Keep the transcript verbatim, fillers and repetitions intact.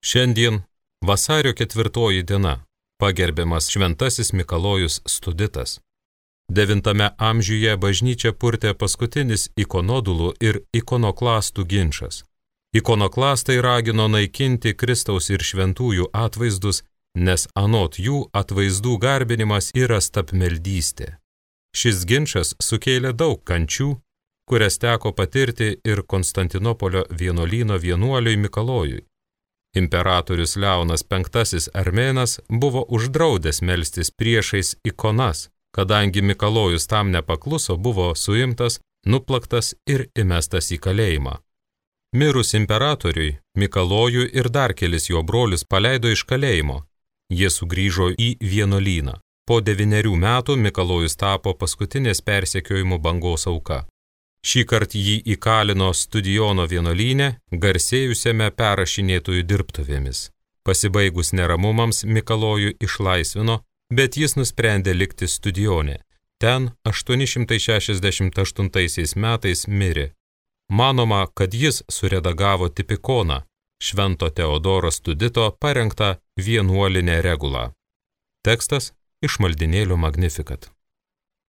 Šiandien vasario ketvirtoji diena, pagerbiamas šventasis Mikalojus Studitas. Devintame amžiuje bažnyčia purtė paskutinis ikonodulų ir ikonoklastų ginčas. Ikonoklastai ragino naikinti Kristaus ir šventųjų atvaizdus, nes anot jų atvaizdų garbinimas yra stabmeldystė. Šis ginčas sukėlė daug kančių, kurias teko patirti ir Konstantinopolio vienuolyno vienuoliui Mikalojui. Imperatorius Leonas penktasis Armėnas buvo uždraudęs melstis priešais ikonas, kadangi Mikalojus tam nepakluso, buvo suimtas, nuplaktas ir įmestas į kalėjimą. Mirus imperatoriui, Mikalojų ir dar kelis jo brolius paleido iš kalėjimo. Jie sugrįžo į vienuolyną. Po devynerių metų Mikalojus tapo paskutinės persekiojimų bangos auka. Šįkart jį įkalino Studijono vienuolyne, garsėjusiame perrašinėtojų dirbtuvėmis. Pasibaigus neramumams Mikalojų išlaisvino, bet jis nusprendė likti Studijone. Ten aštuoni šimtai šešiasdešimt aštuntaisiais metais mirė. Manoma, kad jis suredagavo tipikoną, Švento Teodoro Studito parengtą vienuolinę regulą. Tekstas iš maldynėlio Magnificat.